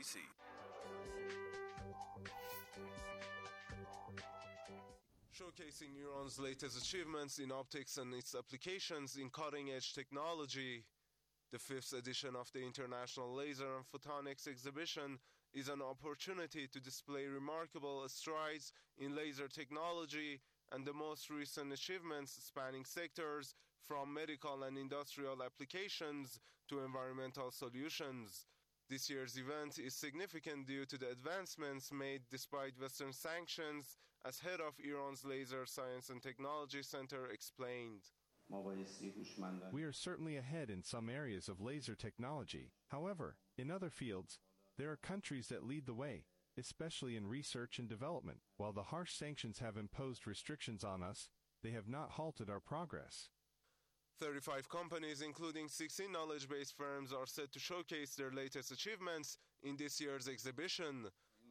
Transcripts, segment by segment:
DC. Showcasing Iran's latest achievements in optics and its applications in cutting-edge technology, the 5th edition of the International Laser and Photonics Exhibition is an opportunity to display remarkable strides in laser technology and the most recent achievements spanning sectors from medical and industrial applications to environmental solutions. This year's event is significant due to the advancements made despite Western sanctions, as head of Iran's Laser Science and Technology Center explained. We are certainly ahead in some areas of laser technology. However, in other fields, there are countries that lead the way, especially in research and development. While the harsh sanctions have imposed restrictions on us, they have not halted our progress. 35 companies, including 16 knowledge-based firms, are set to showcase their latest achievements in this year's exhibition.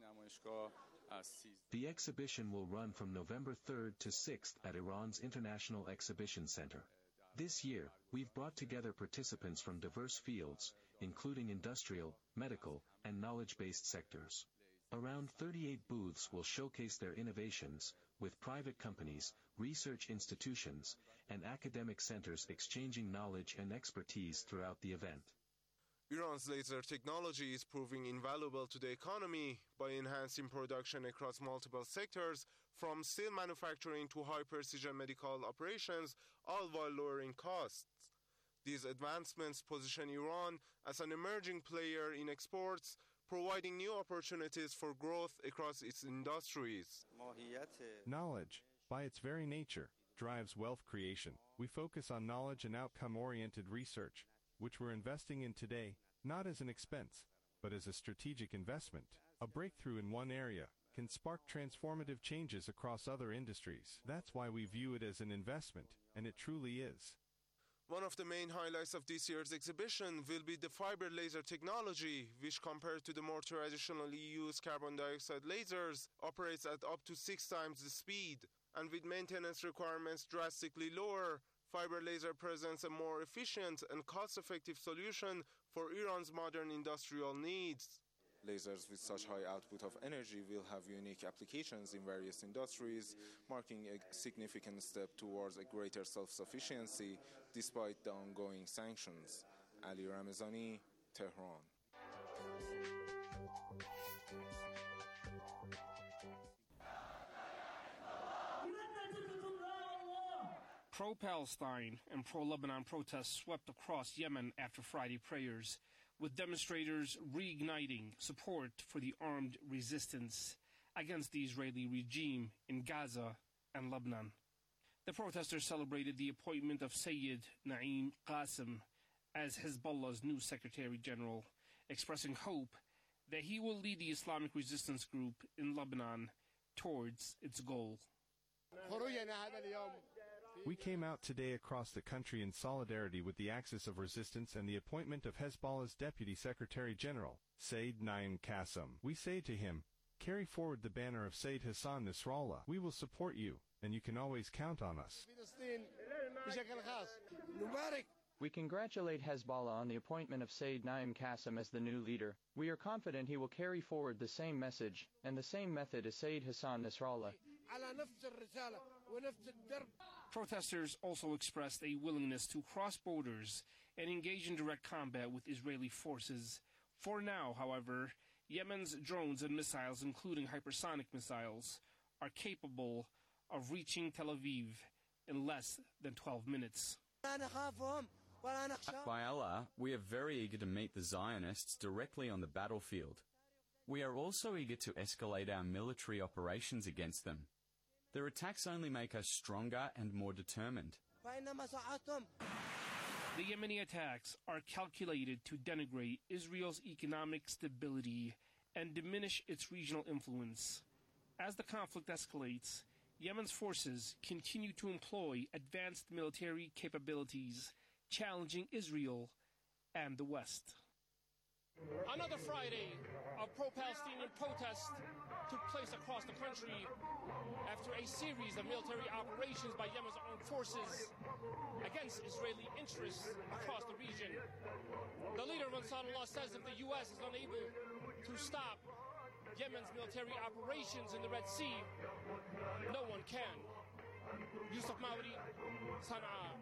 The exhibition will run from November 3rd to 6th at Iran's International Exhibition Center. This year, we've brought together participants from diverse fields, including industrial, medical, and knowledge-based sectors. Around 38 booths will showcase their innovations, with private companies, research institutions, and academic centers exchanging knowledge and expertise throughout the event. Iran's laser technology is proving invaluable to the economy by enhancing production across multiple sectors, from steel manufacturing to high-precision medical operations, all while lowering costs. These advancements position Iran as an emerging player in exports, providing new opportunities for growth across its industries. Knowledge, by its very nature, drives wealth creation. We focus on knowledge and outcome-oriented research, which we're investing in today, not as an expense, but as a strategic investment. A breakthrough in one area can spark transformative changes across other industries. That's why we view it as an investment, and it truly is. One of the main highlights of this year's exhibition will be the fiber laser technology, which compared to the more traditionally used carbon dioxide lasers, operates at up to 6 times the speed. And with maintenance requirements drastically lower, fiber laser presents a more efficient and cost-effective solution for Iran's modern industrial needs. Lasers with such high output of energy will have unique applications in various industries, marking a significant step towards a greater self-sufficiency despite the ongoing sanctions. Ali Ramazani, Tehran. Pro-Palestine and pro-Lebanon protests swept across Yemen after Friday prayers, with demonstrators reigniting support for the armed resistance against the Israeli regime in Gaza and Lebanon. The protesters celebrated the appointment of Sayyid Naim Qassem as Hezbollah's new Secretary General, expressing hope that he will lead the Islamic resistance group in Lebanon towards its goal. We came out today across the country in solidarity with the Axis of Resistance and the appointment of Hezbollah's Deputy Secretary General, Sayyid Naim Qassem. We say to him, carry forward the banner of Sayyid Hassan Nasrallah. We will support you, and you can always count on us. We congratulate Hezbollah on the appointment of Sayyid Naim Qassem as the new leader. We are confident he will carry forward the same message and the same method as Sayyid Hassan Nasrallah. Protesters also expressed a willingness to cross borders and engage in direct combat with Israeli forces. For now, however, Yemen's drones and missiles, including hypersonic missiles, are capable of reaching Tel Aviv in less than 12 minutes. By Allah, we are very eager to meet the Zionists directly on the battlefield. We are also eager to escalate our military operations against them. Their attacks only make us stronger and more determined. The Yemeni attacks are calculated to denigrate Israel's economic stability and diminish its regional influence. As the conflict escalates, Yemen's forces continue to employ advanced military capabilities, challenging Israel and the West. Another Friday of pro-Palestinian protests took place across the country after a series of military operations by Yemen's armed forces against Israeli interests across the region. The leader of Ansarullah says if the U.S. is unable to to stop Yemen's military operations in the Red Sea, no one can. Yusuf Mawri, Sana'a.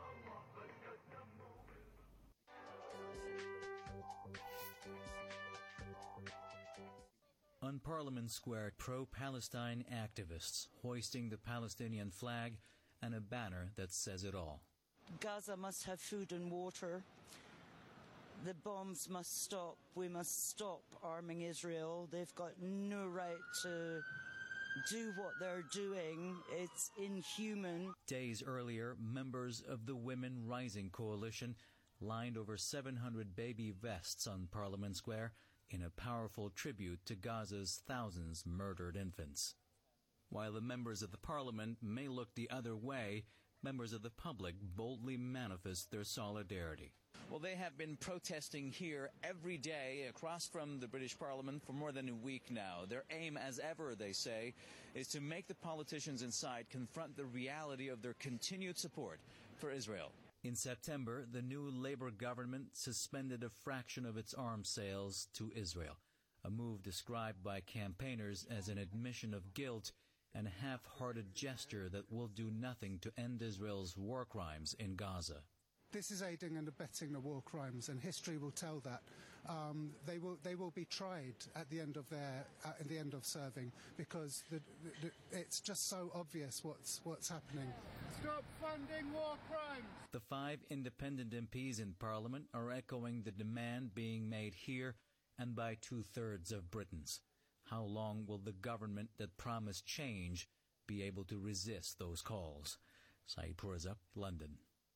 On Parliament Square, pro-Palestine activists hoisting the Palestinian flag and a banner that says it all. Gaza must have food and water. The bombs must stop. We must stop arming Israel. They've got no right to do what they're doing. It's inhuman. Days earlier, members of the Women Rising Coalition lined over 700 baby vests on Parliament Square in a powerful tribute to Gaza's thousands murdered infants. While the members of the parliament may look the other way, members of the public boldly manifest their solidarity. Well, they have been protesting here every day across from the British Parliament for more than a week now. Their aim, as ever, they say, is to make the politicians inside confront the reality of their continued support for Israel. In September, the new Labour government suspended a fraction of its arms sales to Israel, a move described by campaigners as an admission of guilt and a half-hearted gesture that will do nothing to end Israel's war crimes in Gaza. This is aiding and abetting the war crimes, and history will tell that. They will be tried at the end of serving, because it's just so obvious what's happening. Stop funding war crimes! The 5 independent MPs in Parliament are echoing the demand being made here and by 2/3 of Britons. How long will the government that promised change be able to resist those calls? Saeed Purzak, London.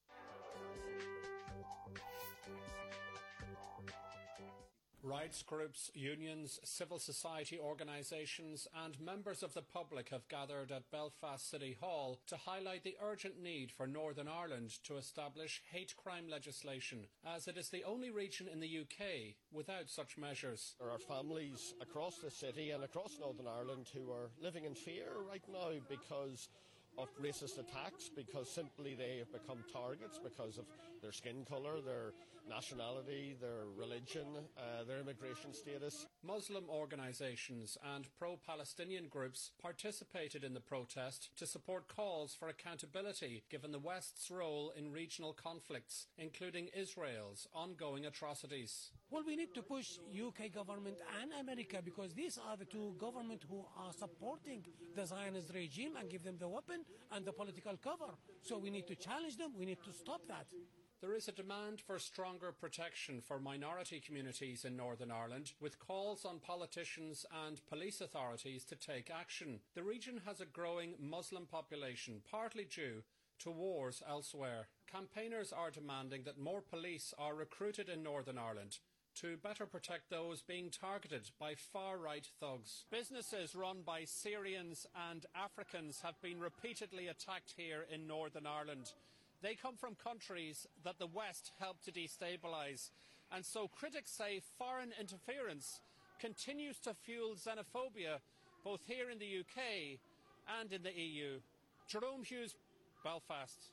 Rights groups, unions, civil society organisations and members of the public have gathered at Belfast City Hall to highlight the urgent need for Northern Ireland to establish hate crime legislation, as it is the only region in the UK without such measures. There are families across the city and across Northern Ireland who are living in fear right now because of racist attacks, because simply they have become targets because of their skin colour, their nationality, their religion, their immigration status. Muslim organisations and pro-Palestinian groups participated in the protest to support calls for accountability given the West's role in regional conflicts, including Israel's ongoing atrocities. Well, we need to push UK government and America, because these are the two governments who are supporting the Zionist regime and give them the weapon and the political cover. So we need to challenge them. We need to stop that. There is a demand for stronger protection for minority communities in Northern Ireland, with calls on politicians and police authorities to take action. The region has a growing Muslim population, partly due to wars elsewhere. Campaigners are demanding that more police are recruited in Northern Ireland to better protect those being targeted by far-right thugs. Businesses run by Syrians and Africans have been repeatedly attacked here in Northern Ireland. They come from countries that the West helped to destabilise, and so critics say foreign interference continues to fuel xenophobia both here in the UK and in the EU. Jerome Hughes, Belfast.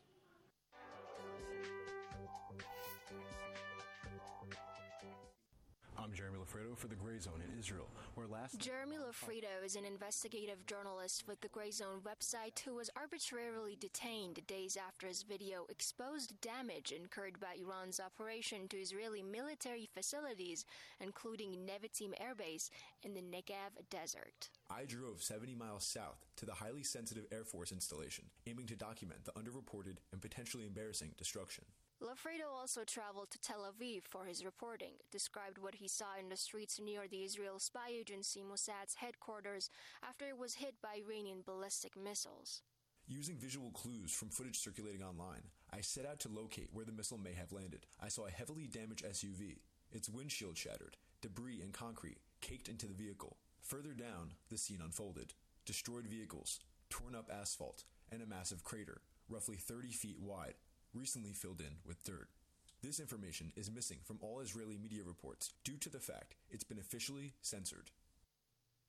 I'm Jeremy Lafredo for The Grey Zone in Israel, where Jeremy Lafredo is an investigative journalist with the Grey Zone website who was arbitrarily detained days after his video exposed damage incurred by Iran's operation to Israeli military facilities, including Nevatim Air Base in the Negev Desert. I drove 70 miles south to the highly sensitive Air Force installation, aiming to document the underreported and potentially embarrassing destruction. Lafredo also traveled to Tel Aviv for his reporting, described what he saw in the streets near the Israel spy agency Mossad's headquarters after it was hit by Iranian ballistic missiles. Using visual clues from footage circulating online, I set out to locate where the missile may have landed. I saw a heavily damaged SUV, its windshield shattered, debris and concrete caked into the vehicle. Further down, the scene unfolded. Destroyed vehicles, torn up asphalt, and a massive crater, roughly 30 feet wide, recently filled in with dirt. This information is missing from all Israeli media reports due to the fact it's been officially censored.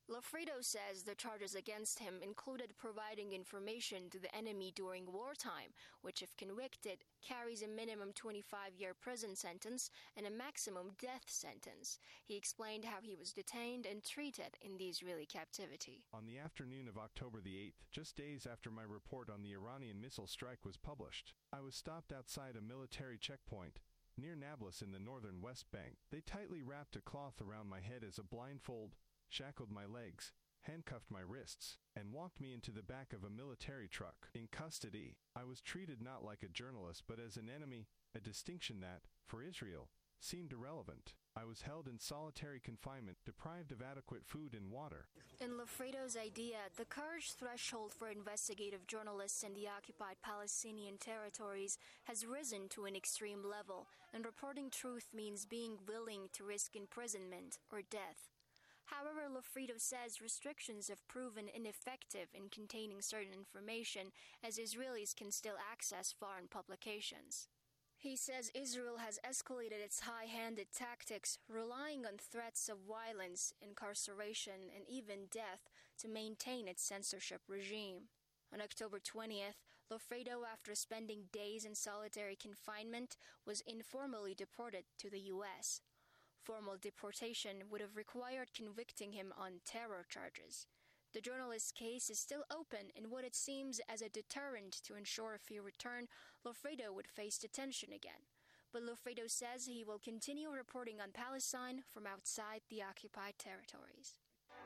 Lofredo says the charges against him included providing information to the enemy during wartime, which, if convicted, carries a minimum 25-year prison sentence and a maximum death sentence. He explained how he was detained and treated in the Israeli captivity. On the afternoon of October the 8th, just days after my report on the Iranian missile strike was published, I was stopped outside a military checkpoint near Nablus in the northern West Bank. They tightly wrapped a cloth around my head as a blindfold, shackled my legs, handcuffed my wrists, and walked me into the back of a military truck. In custody, I was treated not like a journalist but as an enemy, a distinction that, for Israel, seemed irrelevant. I was held in solitary confinement, deprived of adequate food and water. In Lofredo's idea, the courage threshold for investigative journalists in the occupied Palestinian territories has risen to an extreme level, and reporting truth means being willing to risk imprisonment or death. However, Lofredo says restrictions have proven ineffective in containing certain information, as Israelis can still access foreign publications. He says Israel has escalated its high-handed tactics, relying on threats of violence, incarceration, and even death to maintain its censorship regime. On October 20th, Lofredo, after spending days in solitary confinement, was informally deported to the U.S. Formal deportation would have required convicting him on terror charges. The journalist's case is still open in what it seems as a deterrent to ensure if he returned, Lofredo would face detention again. But Lofredo says he will continue reporting on Palestine from outside the occupied territories.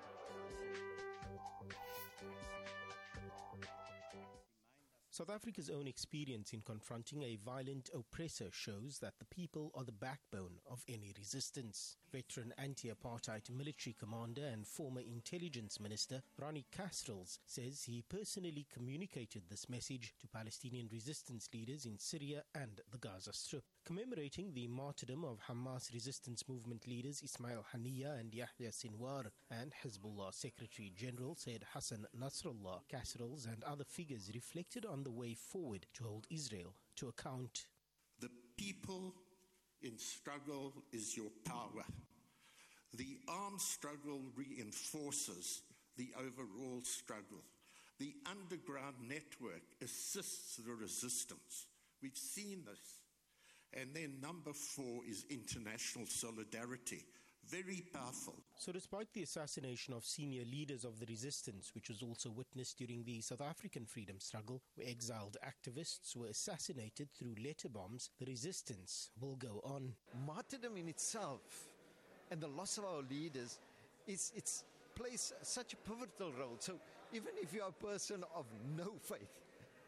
South Africa's own experience in confronting a violent oppressor shows that the people are the backbone of any resistance. Veteran anti-apartheid military commander and former intelligence minister Ronnie Kasrils says he personally communicated this message to Palestinian resistance leaders in Syria and the Gaza Strip. Commemorating the martyrdom of Hamas resistance movement leaders Ismail Haniyeh and Yahya Sinwar and Hezbollah Secretary General Sayyid Hassan Nasrallah, Kasrils and other figures reflected on the way forward to hold Israel to account. The people in struggle is your power. The armed struggle reinforces the overall struggle. The underground network assists the resistance. We've seen this. And then number 4 is international solidarity. Very powerful. So despite the assassination of senior leaders of the resistance, which was also witnessed during the South African freedom struggle, where exiled activists were assassinated through letter bombs, the resistance will go on. Martyrdom in itself and the loss of our leaders plays such a pivotal role. So even if you're a person of no faith,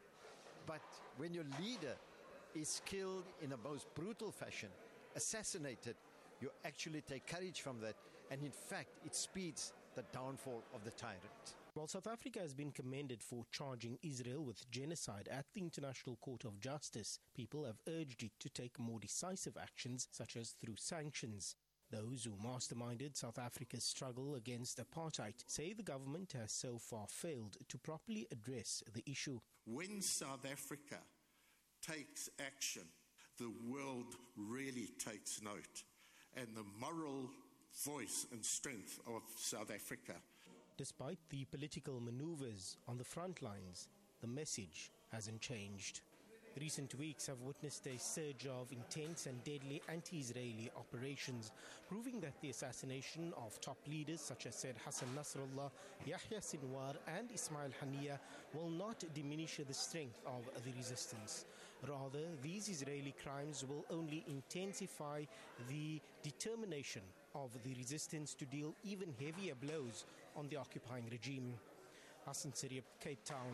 but when your leader is killed in a most brutal fashion, assassinated, you actually take courage from that, and in fact, it speeds the downfall of the tyrant. While South Africa has been commended for charging Israel with genocide at the International Court of Justice, people have urged it to take more decisive actions, such as through sanctions. Those who masterminded South Africa's struggle against apartheid say the government has so far failed to properly address the issue. When South Africa takes action, the world really takes note. And the moral voice and strength of South Africa. Despite the political maneuvers on the front lines, the message hasn't changed. Recent weeks have witnessed a surge of intense and deadly anti-Israeli operations, proving that the assassination of top leaders such as Sayyid Hassan Nasrallah, Yahya Sinwar and Ismail Haniyeh will not diminish the strength of the resistance. Rather, these Israeli crimes will only intensify the determination of the resistance to deal even heavier blows on the occupying regime. Hassan Siriab, Cape Town.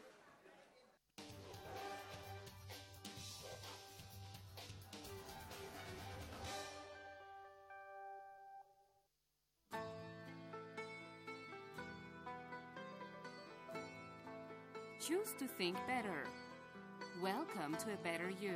Choose to think better. Welcome to a better you.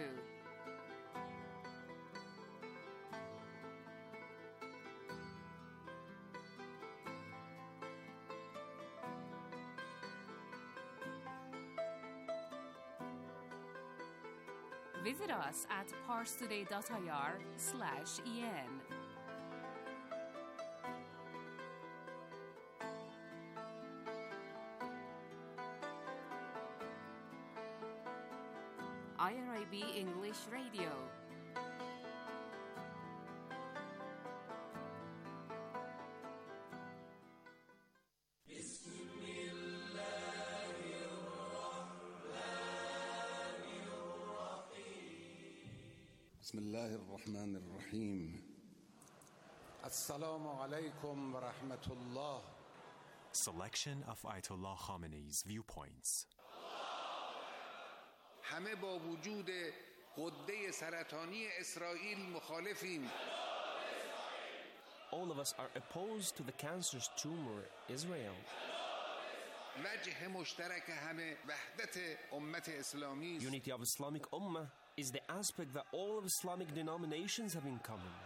Visit us at parstoday.ir/en. IRIB English Radio. بسم الله الرحمن الرحيم السلام عليكم ورحمة الله. Selection of Ayatollah Khamenei's viewpoints. همه با وجود غده سرطانی اسرائیل مخالفیم. All of us are opposed to the cancerous tumor Israel. وجه مشترک همه وحدت امت اسلامی. Unity of Islamic Ummah is the aspect that all of Islamic denominations have in common.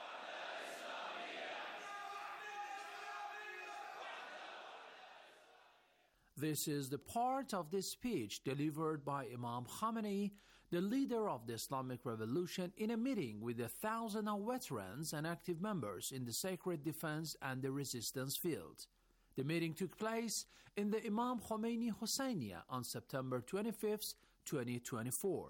This is the part of the speech delivered by Imam Khamenei, the leader of the Islamic Revolution, in a meeting with 1,000 of veterans and active members in the sacred defense and the resistance field. The meeting took place in the Imam Khomeini Hosseiniya on September 25, 2024.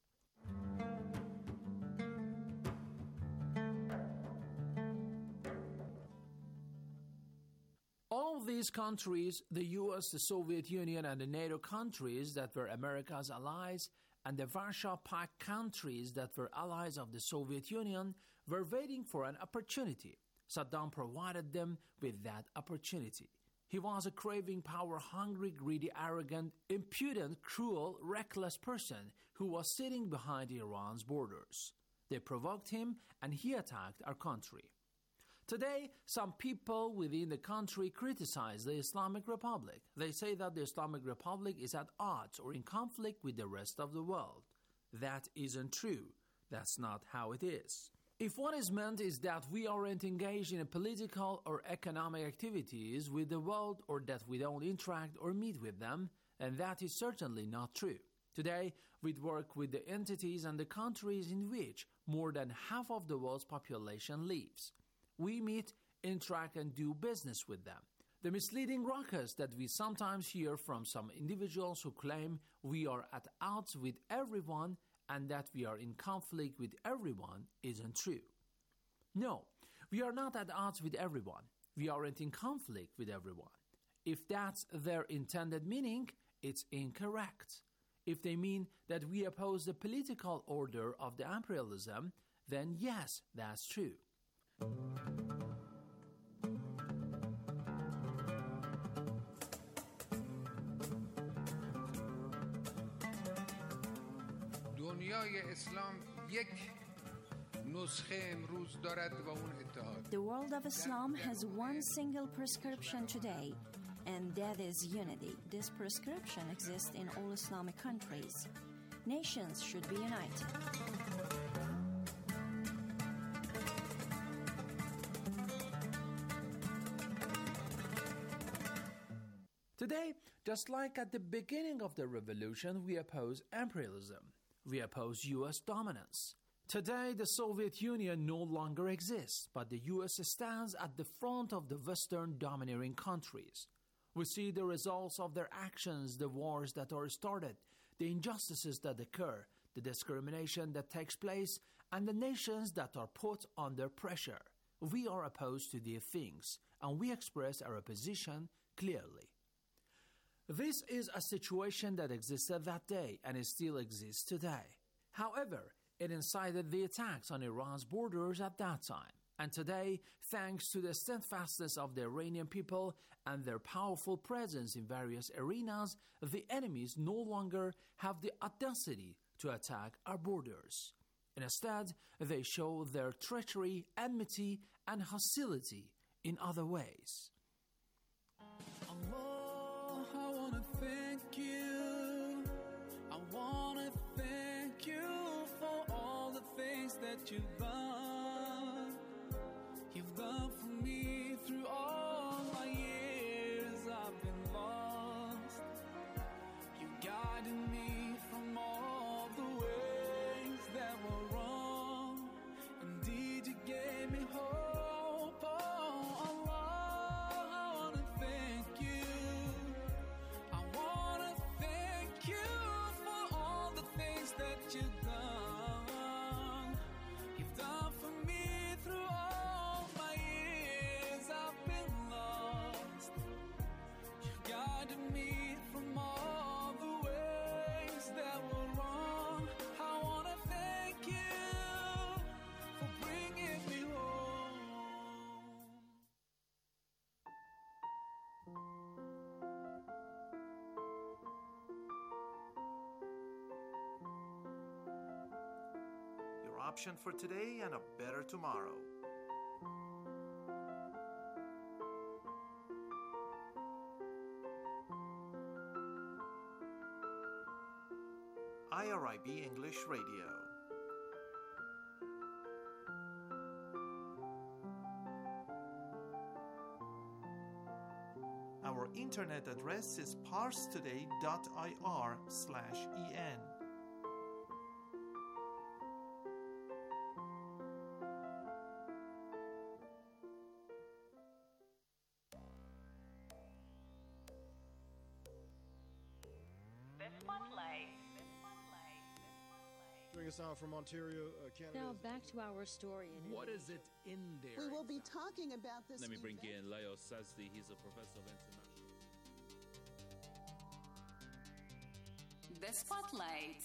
All of these countries, the US, the Soviet Union, and the NATO countries that were America's allies, and the Warsaw Pact countries that were allies of the Soviet Union, were waiting for an opportunity. Saddam provided them with that opportunity. He was a craving, power-hungry, greedy, arrogant, impudent, cruel, reckless person who was sitting behind Iran's borders. They provoked him, and he attacked our country. Today, some people within the country criticize the Islamic Republic. They say that the Islamic Republic is at odds or in conflict with the rest of the world. That isn't true. That's not how it is. If what is meant is that we aren't engaged in political or economic activities with the world, or that we don't interact or meet with them, and that is certainly not true. Today, we work with the entities and the countries in which more than half of the world's population lives. We meet, interact, and do business with them. The misleading ruckus that we sometimes hear from some individuals who claim we are at odds with everyone and that we are in conflict with everyone isn't true. No, we are not at odds with everyone. We aren't in conflict with everyone. If that's their intended meaning, it's incorrect. If they mean that we oppose the political order of the imperialism, then yes, that's true. دنیای اسلام یک نسخه امروز دارد و اون اتحاد. The world of Islam has one single prescription today, and that is unity. This prescription exists in all Islamic countries. Nations should be united. Today, just like at the beginning of the revolution, we oppose imperialism. We oppose U.S. dominance. Today, the Soviet Union no longer exists, but the U.S. stands at the front of the Western domineering countries. We see the results of their actions, the wars that are started, the injustices that occur, the discrimination that takes place, and the nations that are put under pressure. We are opposed to these things, and we express our opposition clearly. This is a situation that existed that day and it still exists today. However, it incited the attacks on Iran's borders at that time. And today, thanks to the steadfastness of the Iranian people and their powerful presence in various arenas, the enemies no longer have the audacity to attack our borders. Instead, they show their treachery, enmity, and hostility in other ways. Thank you. I want to thank you for all the things that you've done. You've done for me through all my years I've been lost. You guided me from all the ways that were wrong. Indeed, you gave me hope. Oh, Allah, I want to thank you. I want to thank you for all the things that Your option for today and a better tomorrow. IRIB English Radio. Our internet address is parstoday.ir/en. Joining us now from Ontario, Canada. Now back to our story. What is it in there? We will be talking about this. Let me bring in Leo Sazdi. He's a professor of international. The Spotlight.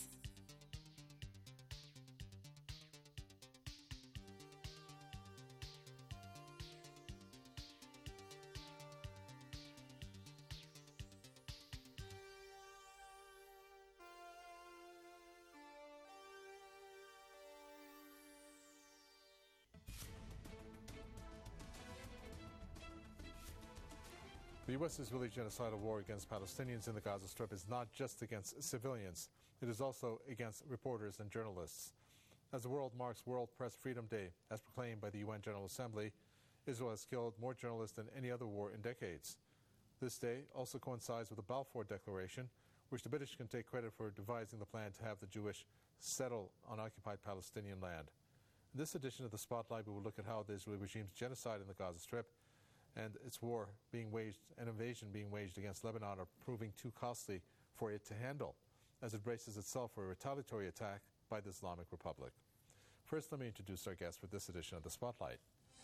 The U.S. Israeli genocidal war against Palestinians in the Gaza Strip is not just against civilians. It is also against reporters and journalists. As the world marks World Press Freedom Day, as proclaimed by the UN General Assembly, Israel has killed more journalists than any other war in decades. This day also coincides with the Balfour Declaration, which the British can take credit for devising the plan to have the Jewish settle on occupied Palestinian land. In this edition of the Spotlight, we will look at how the Israeli regime's genocide in the Gaza Strip and its war being waged, an invasion being waged against Lebanon, are proving too costly for it to handle as it braces itself for a retaliatory attack by the Islamic Republic. First, let me introduce our guest for this edition of the Spotlight.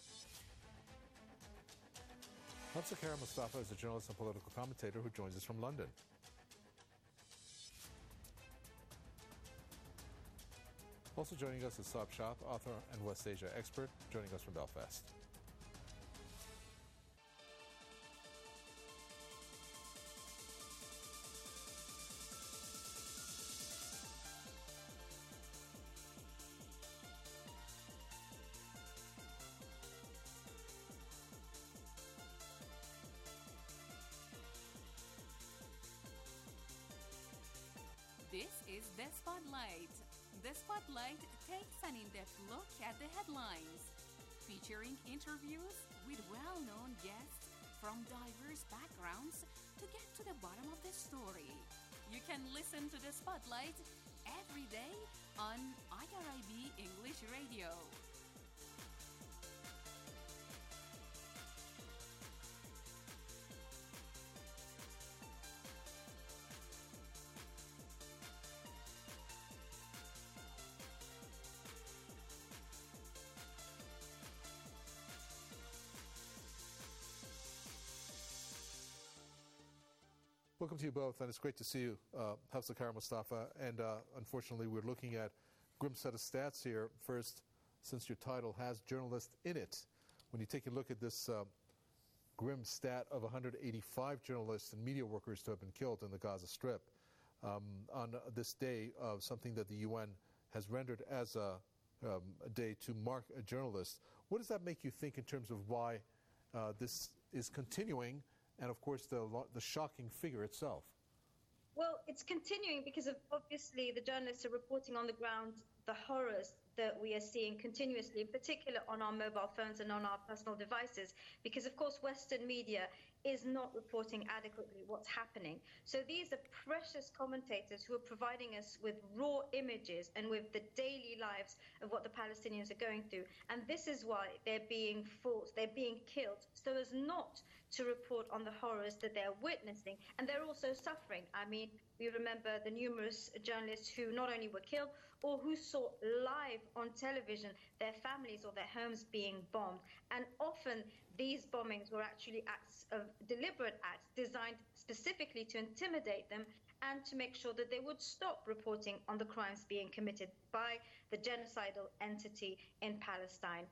Hafsa Kara Mustafa is a journalist and political commentator who joins us from London. Also joining us is Saab Shah, author and West Asia expert, joining us from Belfast. This is The Spotlight. The Spotlight takes an in-depth look at the headlines, featuring interviews with well-known guests from diverse backgrounds to get to the bottom of the story. You can listen to The Spotlight every day on IRIB English Radio. Welcome to you both, and it's great to see you, Hafsa Kara Mustafa. And unfortunately, we're looking at a grim set of stats here. First, since your title has journalist in it, when you take a look at this grim stat of 185 journalists and media workers to have been killed in the Gaza Strip on this day of something that the UN has rendered as a day to mark a journalist, what does that make you think in terms of why this is continuing? And, of course, the shocking figure itself. Well, it's continuing because of, obviously, the journalists are reporting on the ground the horrors that we are seeing continuously, in particular on our mobile phones and on our personal devices, because, of course, Western media is not reporting adequately what's happening. So these are precious commentators who are providing us with raw images and with the daily lives of what the Palestinians are going through. And this is why they're being forced, they're being killed, so as not to report on the horrors that they're witnessing. And they're also suffering. I mean, we remember the numerous journalists who not only were killed, or who saw live on television their families or their homes being bombed. And often these bombings were actually deliberate acts designed specifically to intimidate them and to make sure that they would stop reporting on the crimes being committed by the genocidal entity in Palestine.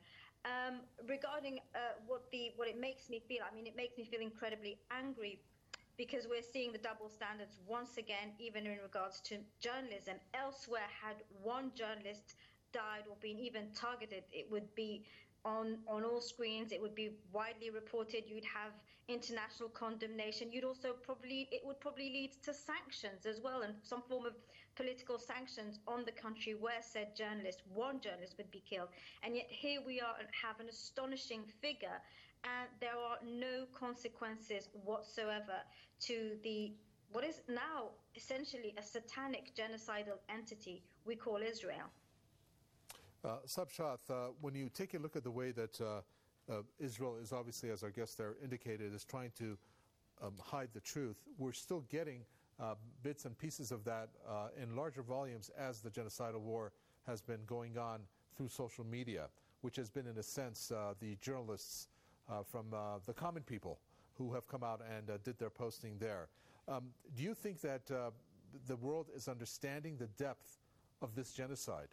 Regarding what it makes me feel, I mean, it makes me feel incredibly angry because we're seeing the double standards once again, even in regards to journalism. Elsewhere, had one journalist died or been even targeted, it would be on all screens, it would be widely reported, you'd have international condemnation, it would probably lead to sanctions as well, and some form of political sanctions on the country where said one journalist would be killed. And yet here we are and have an astonishing figure, and there are no consequences whatsoever to what is now essentially a satanic genocidal entity we call Israel. Sabshat, when you take a look at the way that Israel is obviously, as our guest there indicated, is trying to hide the truth, we're still getting bits and pieces of that in larger volumes as the genocidal war has been going on through social media, which has been, in a sense, the journalists from the common people who have come out and did their posting there. Do you think that the world is understanding the depth of this genocide?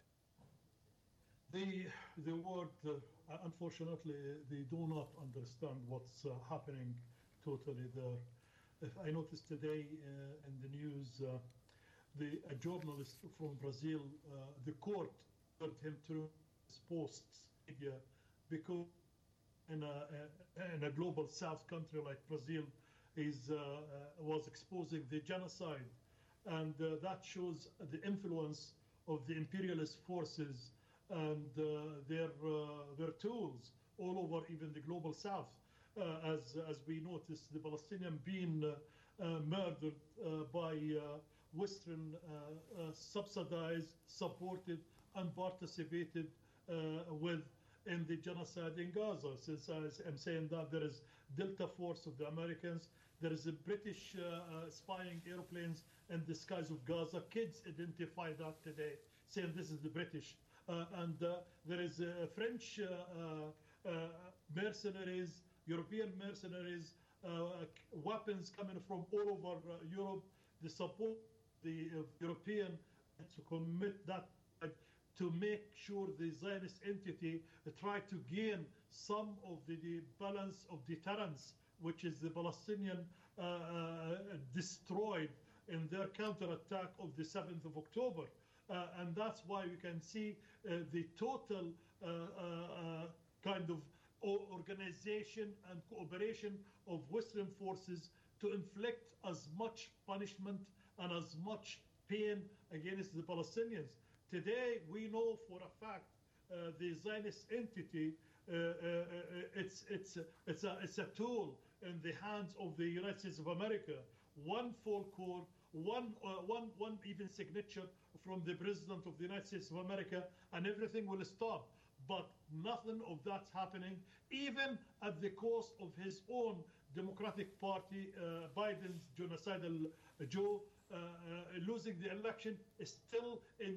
The world, unfortunately, they do not understand what's happening totally there. If I noticed today in the news, a journalist from Brazil, the court ordered him to post media because in a global South country like Brazil was exposing the genocide, and that shows the influence of the imperialist forces and their tools all over even the global South. As we noticed, the Palestinian being murdered by Western subsidized, supported, and participated with in the genocide in Gaza. Since I'm saying that there is Delta Force of the Americans, there is a British spying airplanes in the skies of Gaza. Kids identify that today, saying this is the British. And there is French mercenaries, European mercenaries, weapons coming from all over Europe. They support the European to commit that, to make sure the Zionist entity try to gain some of the balance of deterrence, which is the Palestinian destroyed in their counterattack of the 7th of October. And that's why we can see the total kind of organization and cooperation of Western forces to inflict as much punishment and as much pain against the Palestinians. Today, we know for a fact the Zionist entity, it's a tool in the hands of the United States of America. One full court, one even signature from the President of the United States of America, and everything will stop. But nothing of that's happening, even at the cost of his own Democratic Party, Biden's genocidal Joe, losing the election is still in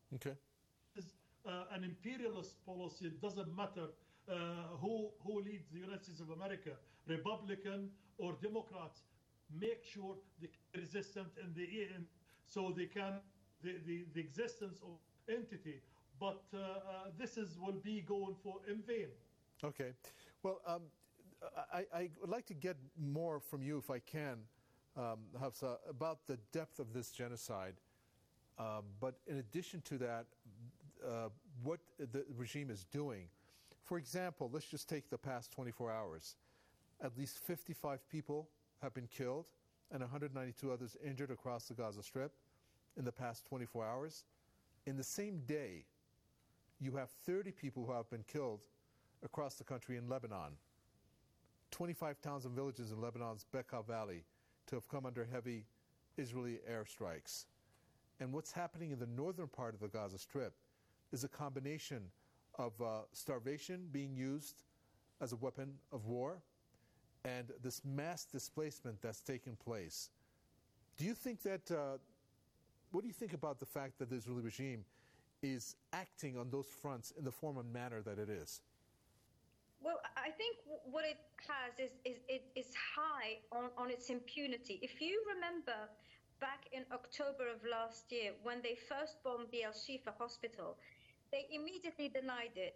an imperialist policy. It doesn't matter who leads the United States of America, Republican or Democrats. Make sure the resistant in the end, so they can the existence of entity. But this will be going for in vain. Okay. Well, I would like to get more from you, if I can, Hafsa, about the depth of this genocide. But in addition to that, what the regime is doing. For example, let's just take the past 24 hours. At least 55 people have been killed and 192 others injured across the Gaza Strip in the past 24 hours. In the same day, you have 30 people who have been killed across the country in Lebanon. 25 towns and villages in Lebanon's Bekaa Valley to have come under heavy Israeli airstrikes. And what's happening in the northern part of the Gaza Strip is a combination of starvation being used as a weapon of war and this mass displacement that's taken place. Do you think that, what do you think about the fact that the Israeli regime is acting on those fronts in the form and manner that it is? Well, I think what it has is high on its impunity. If you remember back in October of last year, when they first bombed the Al-Shifa hospital, they immediately denied it.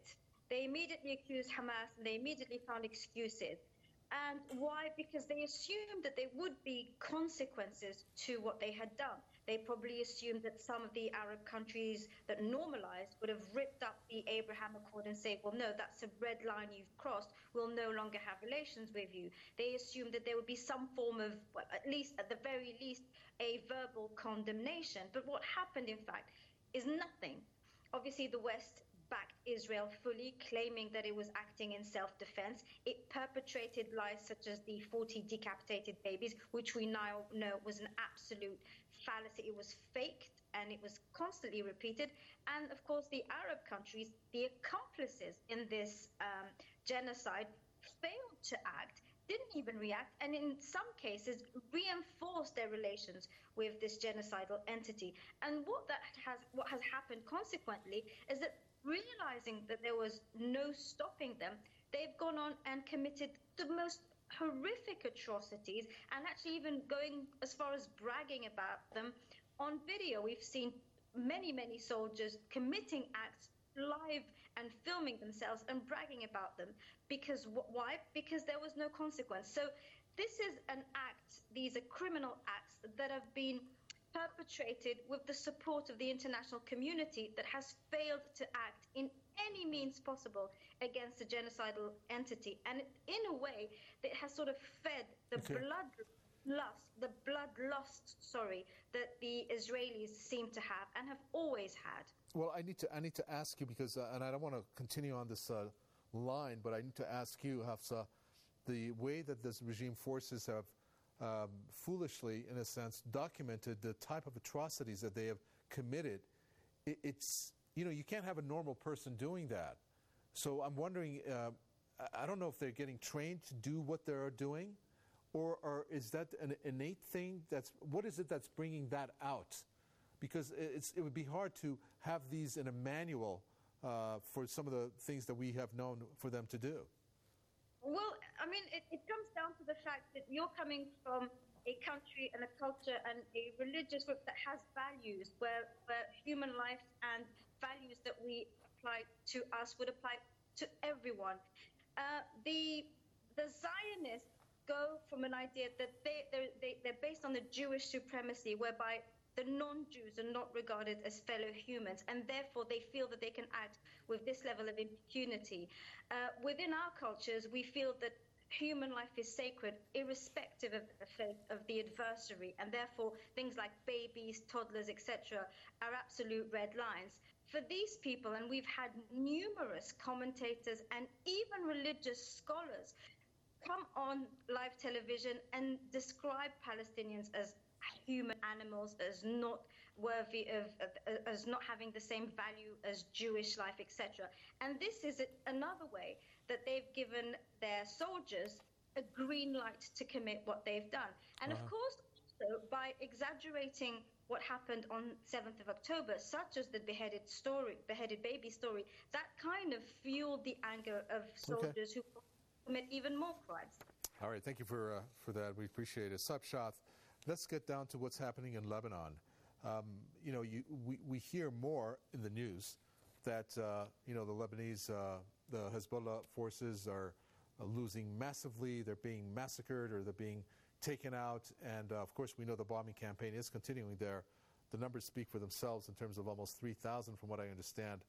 They immediately accused Hamas and they immediately found excuses. And why? Because they assumed that there would be consequences to what they had done. They probably assumed that some of the Arab countries that normalized would have ripped up the Abraham Accord and say, well, no, that's a red line you've crossed. We'll no longer have relations with you. They assumed that there would be some form of, well, at the very least, a verbal condemnation. But what happened, in fact, is nothing. Obviously, the West backed Israel fully, claiming that it was acting in self-defense. It perpetrated lies such as the 40 decapitated babies, which we now know was an absolute fallacy. It was faked and it was constantly repeated. And of course, the Arab countries, the accomplices in this genocide, failed to act, didn't even react, and in some cases reinforced their relations with this genocidal entity. And what has happened consequently is that, realizing that there was no stopping them, they've gone on and committed the most horrific atrocities, and actually even going as far as bragging about them on video. We've seen many soldiers committing acts live and filming themselves and bragging about them. Because why? Because there was no consequence. So this is an act, these are criminal acts that have been perpetrated with the support of the international community that has failed to act in any means possible against a genocidal entity. And in a way, it has sort of fed the bloodlust, that the Israelis seem to have and have always had. Well, I need to ask you, because, and I don't want to continue on this line, but I need to ask you, Hafsa, the way that this regime forces have foolishly, in a sense, documented the type of atrocities that they have committed. It's, you can't have a normal person doing that. So I'm wondering, I don't know if they're getting trained to do what they're doing, or is that an innate thing? What is it that's bringing that out? Because it would be hard to have these in a manual for some of the things that we have known for them to do. Well, I mean, it comes down to the fact that you're coming from a country and a culture and a religious group that has values, where human life and values that we apply to us would apply to everyone. The Zionists go from an idea that they're based on the Jewish supremacy, whereby the non-Jews are not regarded as fellow humans, and therefore they feel that they can act with this level of impunity. Within our cultures, we feel that human life is sacred, irrespective of the faith of the adversary, and therefore things like babies, toddlers, etc. are absolute red lines. For these people, and we've had numerous commentators and even religious scholars come on live television and describe Palestinians as human animals, as not worthy as not having the same value as Jewish life, etc. And this is another way that they've given their soldiers a green light to commit what they've done. And of course, also by exaggerating what happened on 7th of October, such as the beheaded baby story, that kind of fueled the anger of soldiers who commit even more crimes. All right, thank you for that. We appreciate it. Sabshat, let's get down to what's happening in Lebanon. We hear more in the news that the Lebanese, the Hezbollah forces are losing massively. They're being massacred or they're being taken out. And of course, we know the bombing campaign is continuing there. The numbers speak for themselves in terms of almost 3,000, from what I understand.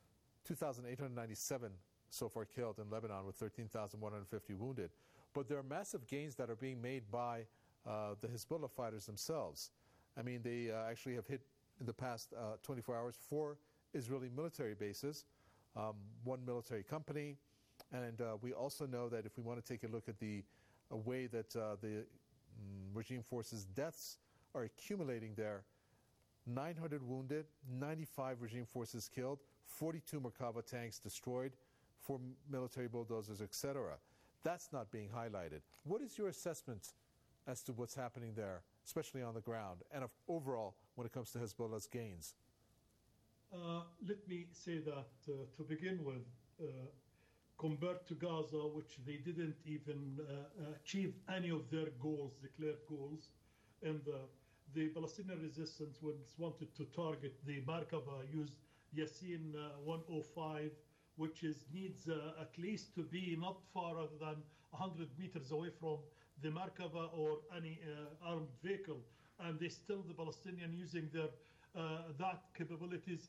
2,897 so far killed in Lebanon, with 13,150 wounded. But there are massive gains that are being made by the Hezbollah fighters themselves. I mean, they actually have hit, in the past 24 hours, 4 Israeli military bases, 1 military company. And we also know that if we want to take a look at the way that the regime forces' deaths are accumulating there, 900 wounded, 95 regime forces killed, 42 Merkava tanks destroyed, 4 military bulldozers, etc. That's not being highlighted. What is your assessment as to what's happening there, especially on the ground, and overall when it comes to Hezbollah's gains? Let me say that to begin with, compared to Gaza, which they didn't even achieve any of their goals, declared goals, and the Palestinian resistance wanted to target the Merkava, used Yasin 105 which needs at least to be not farther than 100 meters away from the Merkava or any armed vehicle. And they still, the Palestinians using their that capabilities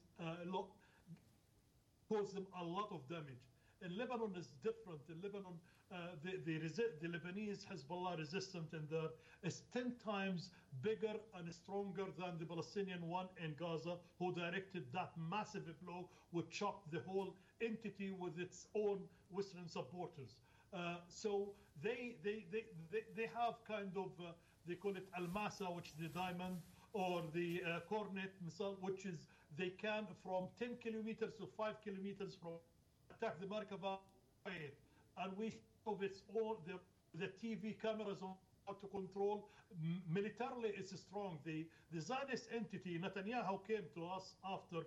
cause them a lot of damage. In Lebanon is different. In Lebanon, the Lebanese Hezbollah resistant in there is 10 times bigger and stronger than the Palestinian one in Gaza, who directed that massive blow which shocked the whole entity with its own Western supporters. So they have kind of, they call it Al-Masa, which is the diamond, or the Cornet missile, which is, they can from 10 kilometers to 5 kilometers from attack the Merkava, and we of its all the TV cameras on how to control. Militarily, it's strong. The Zionist entity, Netanyahu, came to us after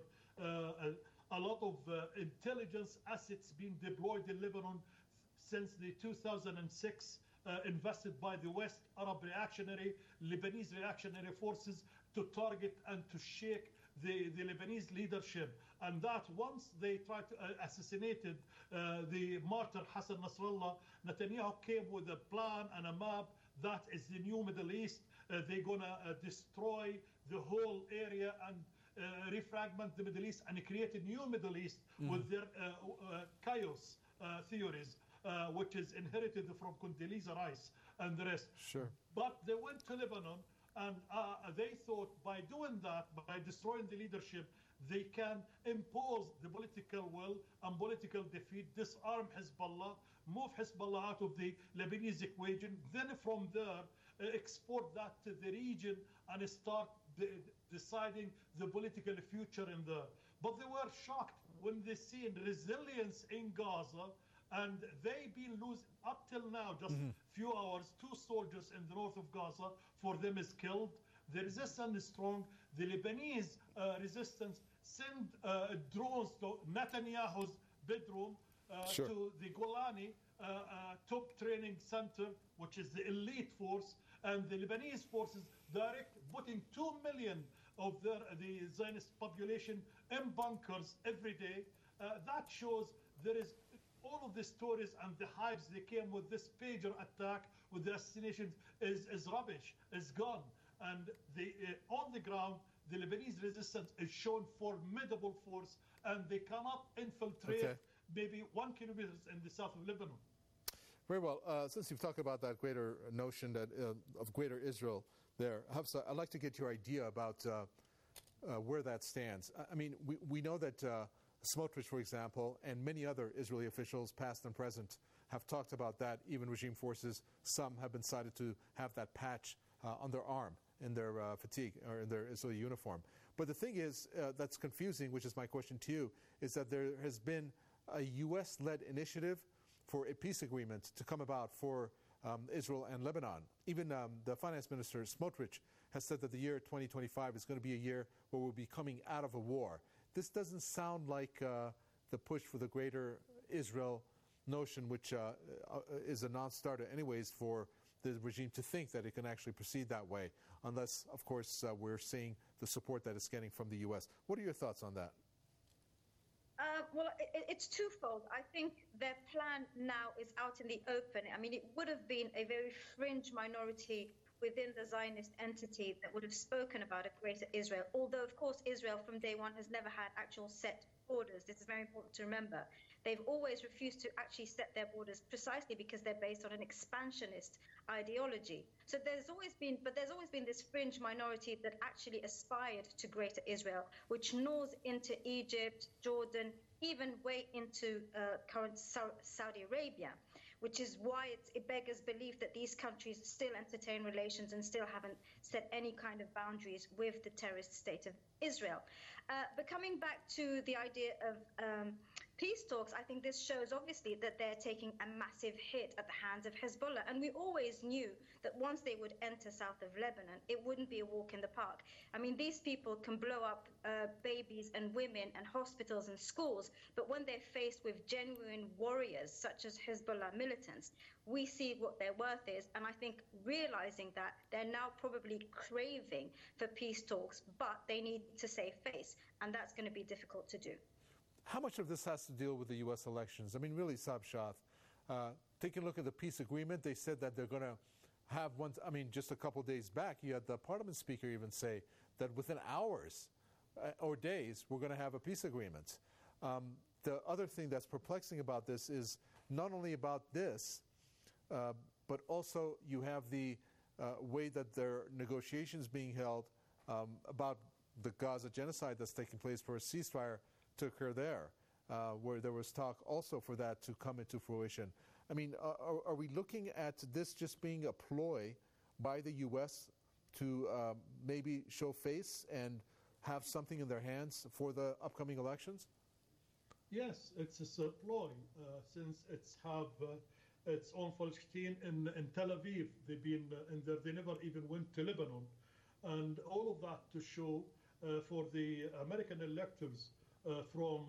a lot of intelligence assets being deployed in Lebanon since the 2006, invested by the West Arab Lebanese reactionary forces to target and to shake the Lebanese leadership. And that once they tried to assassinated the martyr Hassan Nasrallah, Netanyahu came with a plan and a map that is the new Middle East. They're going to destroy the whole area and refragment the Middle East and create a new Middle East with their chaos theories, which is inherited from Condoleezza Rice and the rest. Sure. But they went to Lebanon, and they thought by doing that, by destroying the leadership, they can impose the political will and political defeat, disarm Hezbollah, move Hezbollah out of the Lebanese equation, then from there export that to the region and start deciding the political future in there. But they were shocked when they see resilience in Gaza, and they been losing up till now, just few hours, 2 soldiers in the north of Gaza, for them is killed. The resistance is strong. The Lebanese resistance send drones to Netanyahu's bedroom, to the Golani top training center, which is the elite force, and the Lebanese forces direct putting 2 million of the Zionist population in bunkers every day. That shows there is all of the stories and the hypes they came with this pager attack, with the assassinations, is rubbish, is gone. And on the ground, the Lebanese resistance is shown formidable force, and they cannot infiltrate maybe 1 kilometer in the south of Lebanon. Very well. Since you've talked about that greater notion that of greater Israel there, Hafsa, I'd like to get your idea about where that stands. I mean, we know that Smotrich, for example, and many other Israeli officials, past and present, have talked about that. Even regime forces, some have been cited to have that patch on their arm, in their fatigue, or in their Israeli uniform. But the thing is, that's confusing, which is my question to you, is that there has been a U.S.-led initiative for a peace agreement to come about for Israel and Lebanon. Even the finance minister, Smotrich, has said that the year 2025 is going to be a year where we'll be coming out of a war. This doesn't sound like the push for the greater Israel notion, which is a non-starter anyways for the regime to think that it can actually proceed that way, unless, of course, we're seeing the support that it's getting from the U.S. What are your thoughts on that? Well, it's twofold. I think their plan now is out in the open. I mean, it would have been a very fringe minority within the Zionist entity that would have spoken about a greater Israel. Although, of course, Israel from day one has never had actual set borders. This is very important to remember. They've always refused to actually set their borders precisely because they're based on an expansionist ideology. So there's always been this fringe minority that actually aspired to greater Israel, which gnaws into Egypt, Jordan, even way into current Saudi Arabia, which is why it beggars belief that these countries still entertain relations and still haven't set any kind of boundaries with the terrorist state of Israel. But coming back to the idea of peace talks, I think this shows obviously that they're taking a massive hit at the hands of Hezbollah. And we always knew that once they would enter south of Lebanon, it wouldn't be a walk in the park. I mean, these people can blow up babies and women and hospitals and schools, but when they're faced with genuine warriors such as Hezbollah militants, we see what their worth is. And I think realizing that, they're now probably craving for peace talks, but they need to save face. And that's going to be difficult to do. How much of this has to deal with the U.S. elections? I mean, really, Saab Shah, taking a look at the peace agreement, they said that they're going to have one. I mean, just a couple of days back, you had the parliament speaker even say that within hours or days, we're going to have a peace agreement. The other thing that's perplexing about this is not only about this, but also you have the way that there are negotiations being held about the Gaza genocide that's taking place for a ceasefire to occur there, where there was talk also for that to come into fruition. I mean, are we looking at this just being a ploy by the U.S. to maybe show face and have something in their hands for the upcoming elections? Yes, it's a ploy since it's have its own Palestine in Tel Aviv. They've been in there. They never even went to Lebanon, and all of that to show for the American electors from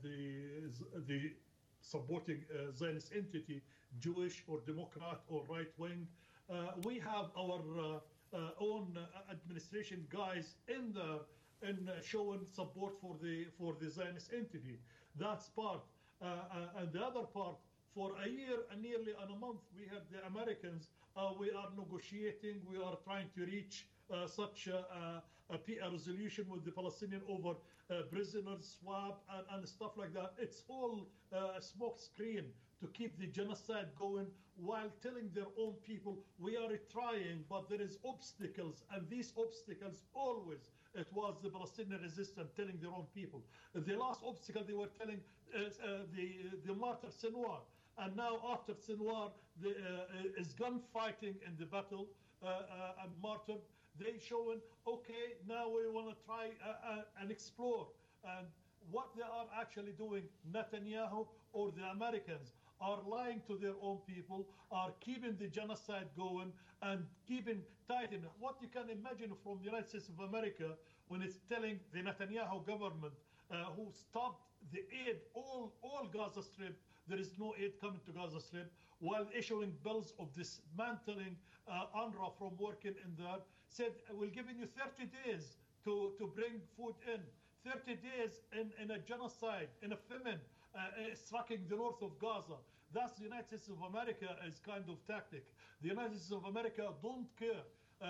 the supporting Zionist entity, Jewish or Democrat or right wing. We have our own administration guys in there and showing support for the Zionist entity. That's part. And the other part, for a year and nearly a month, we had the Americans. We are negotiating. We are trying to reach such a resolution with the Palestinian over prisoners swap and stuff like that. It's all a smoke screen to keep the genocide going while telling their own people we are trying, but there is obstacles, and these obstacles always it was the Palestinian resistance telling their own people. The last obstacle they were telling is the martyr Sinwar, and now after Sinwar is gunfighting in the battle and martyr. They showing, okay, now we want to try and explore. And what they are actually doing, Netanyahu or the Americans, are lying to their own people, are keeping the genocide going and keeping tightening. What you can imagine from the United States of America when it's telling the Netanyahu government who stopped the aid, all Gaza Strip, there is no aid coming to Gaza Strip, while issuing bills of dismantling UNRWA from working in there, said, we're giving you 30 days to bring food in. 30 days in a genocide, in a famine, striking the north of Gaza. That's the United States of America as kind of tactic. The United States of America don't care.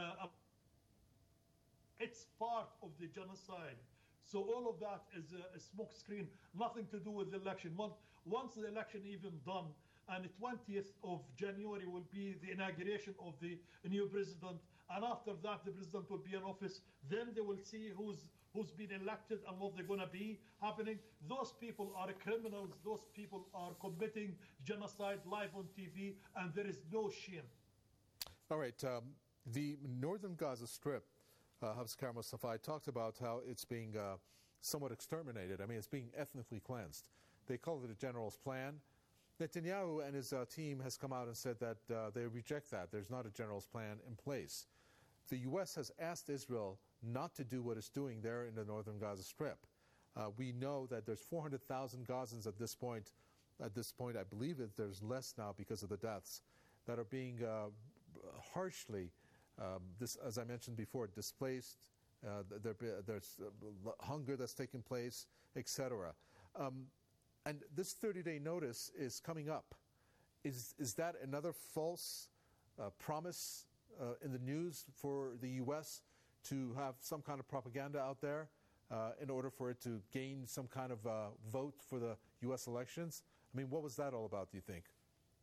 It's part of the genocide. So all of that is a smoke screen, nothing to do with the election. Once the election even done, and the 20th of January will be the inauguration of the new president, and after that the president will be in office, then they will see who's been elected and what they're going to be happening. Those people are criminals. Those people are committing genocide live on TV, and there is no shame. All right. The northern Gaza Strip, Hafez Mustafa talked about how it's being somewhat exterminated. I mean, it's being ethnically cleansed. They call it a general's plan. Netanyahu and his team has come out and said that they reject that. There's not a general's plan in place. The U.S. has asked Israel not to do what it's doing there in the northern Gaza Strip. We know that there's 400,000 Gazans at this point. At this point, I believe that there's less now because of the deaths that are being harshly, as I mentioned before, displaced. There's hunger that's taking place, etc. And this 30-day notice is coming up. Is that another false promise in the news for the U.S. to have some kind of propaganda out there in order for it to gain some kind of vote for the U.S. elections? I mean, what was that all about, do you think?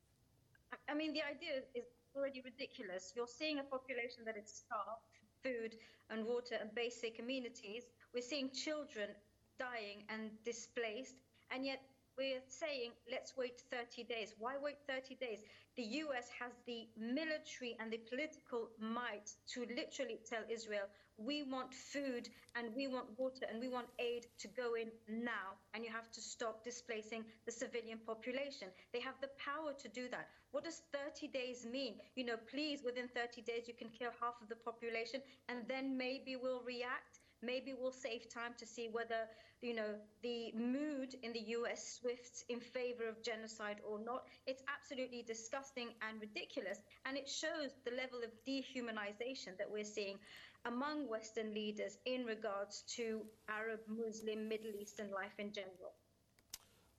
I mean, the idea is already ridiculous. You're seeing a population that is starved, food and water and basic amenities. We're seeing children dying and displaced, and yet we're saying, let's wait 30 days. Why wait 30 days? The US has the military and the political might to literally tell Israel, we want food and we want water and we want aid to go in now, and you have to stop displacing the civilian population. They have the power to do that. What does 30 days mean? You know, please, within 30 days, you can kill half of the population, and then maybe we'll react. Maybe we'll save time to see whether, you know, the mood in the US swifts in favor of genocide or not. It's absolutely disgusting and ridiculous. And it shows the level of dehumanization that we're seeing among Western leaders in regards to Arab, Muslim, Middle Eastern life in general.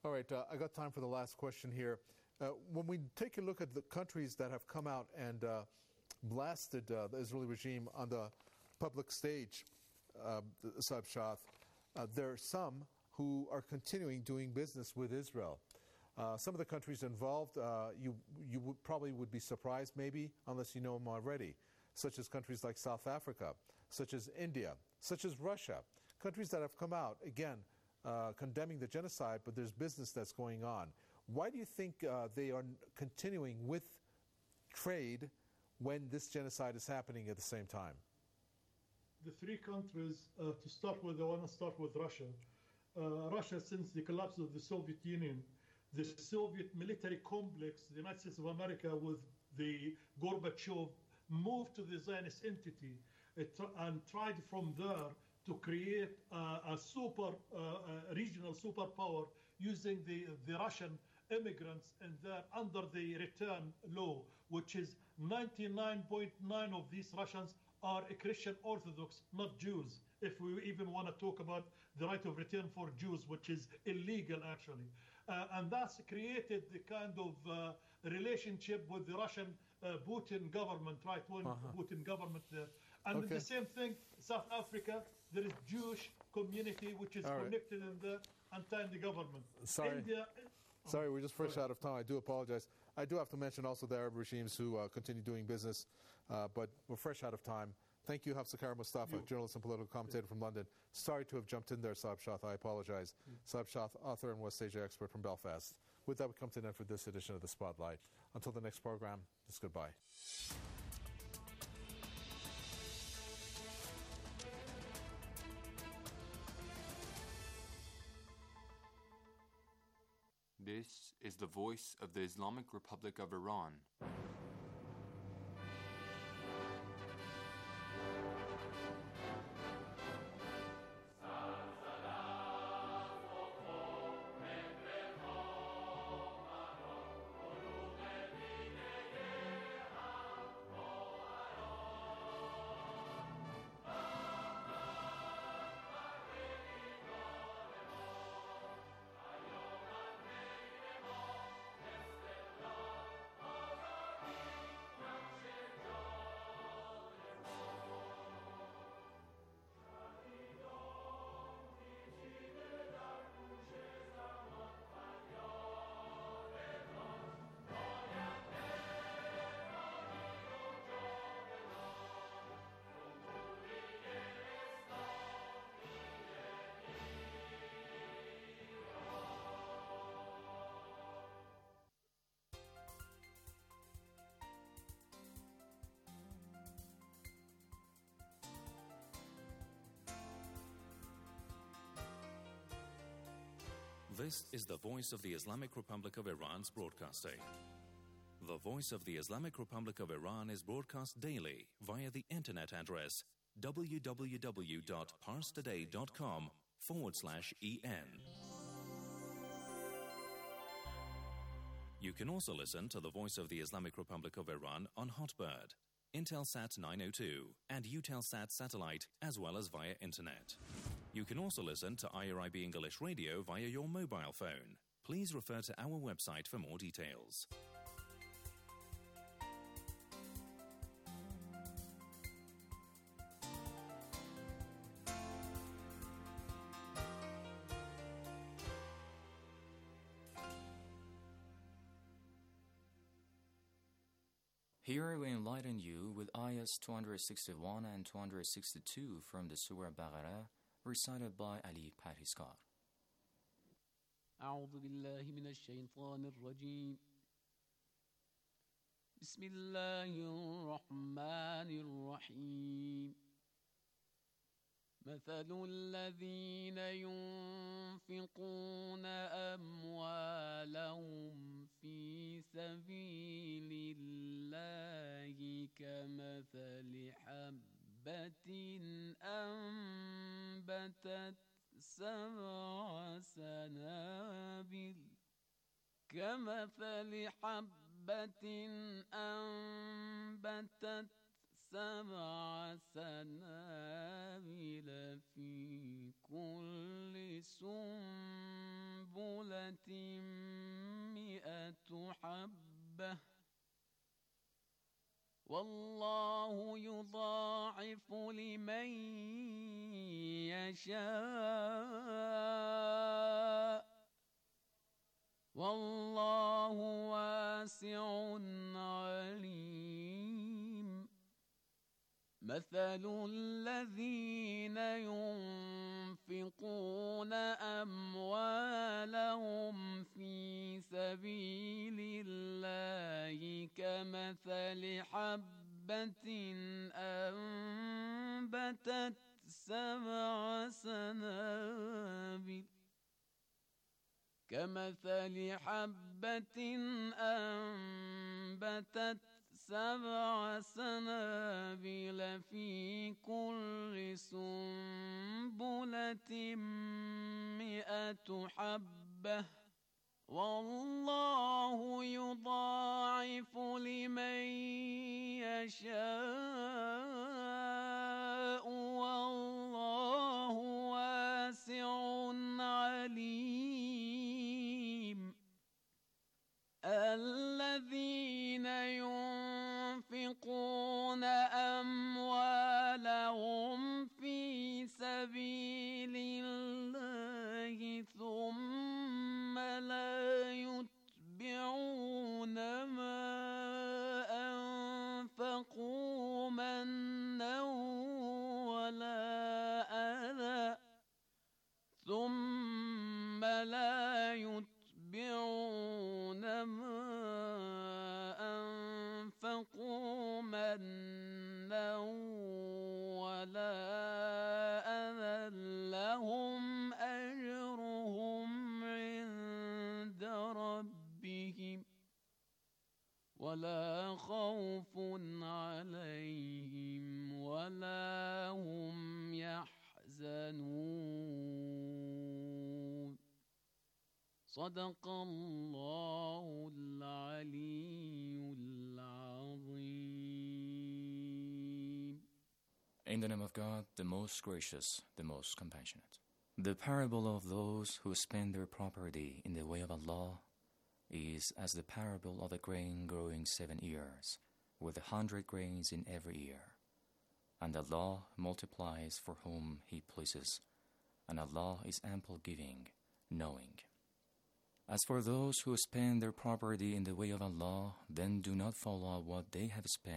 All right, I got time for the last question here. When we take a look at the countries that have come out and blasted the Israeli regime on the public stage, Saab Shah, there are some who are continuing doing business with Israel. Some of the countries involved, you probably would be surprised maybe, unless you know them already, such as countries like South Africa, such as India, such as Russia, countries that have come out, again, condemning the genocide, but there's business that's going on. Why do you think they are continuing with trade when this genocide is happening at the same time? The three countries, to start with, I want to start with Russia. Russia, since the collapse of the Soviet Union, the Soviet military complex, the United States of America with the Gorbachev, moved to the Zionist entity and tried from there to create a regional superpower using the Russian immigrants and under the return law, which is 99.9% of these Russians are Christian Orthodox, not Jews. If we even want to talk about the right of return for Jews, which is illegal actually. And that's created the kind of relationship with the Russian Putin government, right-wing Putin government there. And the same thing, South Africa, there is Jewish community which is connected in there and the government. Sorry, we're just fresh out of time. I do apologize. I do have to mention also the Arab regimes who continue doing business, but we're fresh out of time. Thank you, Hafsakar Mustafa, journalist and political commentator from London. Sorry to have jumped in there, Saab Shah. I apologize. Saab Shah, author and West Asia expert from Belfast. With that, we come to an end for this edition of The Spotlight. Until the next program, it's goodbye. This is the voice of the Islamic Republic of Iran. This is the voice of the Islamic Republic of Iran's broadcasting. The voice of the Islamic Republic of Iran is broadcast daily via the internet address www.parstoday.com/en. You can also listen to the voice of the Islamic Republic of Iran on Hotbird, Intelsat 902, and Eutelsat satellite, as well as via internet. You can also listen to IRIB English Radio via your mobile phone. Please refer to our website for more details. Here we enlighten you with ayahs 261 and 262 from the Surah Baqarah, recited by Ali Parhiskar. أعوذ بالله من الشيطان الرجيم بسم الله الرحمن الرحيم مثل الذين ينفقون أموالهم في سبيل الله كمثل حبة أنبتت سبع سنابل كمثل حبة أنبتت 7 سنابل في كل سنبلة 100 حبة والله يضاعف لمن يشاء والله واسع عليم مثل الذين ينفقون أموالهم في سبيل الله كمثل حبة أنبتت 7 سنابل كمثل حبة أنبتت 7 سنابل في كل سنبلة 100 حبة والله يضاعف لمن يشاء والله واسع عليم الذين ينفقون أموالهم في سبيل الله ثم لا يتبعون ما أنفقوا منا ولا أذى ثم لا يتبعون ما أنفقوا منا ولا أذى لهم أجرهم عند ربهم ولا خوف عليهم ولا هم يحزنون صدق الله العلي العظيم. In the name of God, the most gracious, the most compassionate. The parable of those who spend their property in the way of Allah is as the parable of the grain growing 7 years, with 100 grains in every ear. And Allah multiplies for whom He pleases, and Allah is ample giving, knowing. As for those who spend their property in the way of Allah, then do not follow what they have spent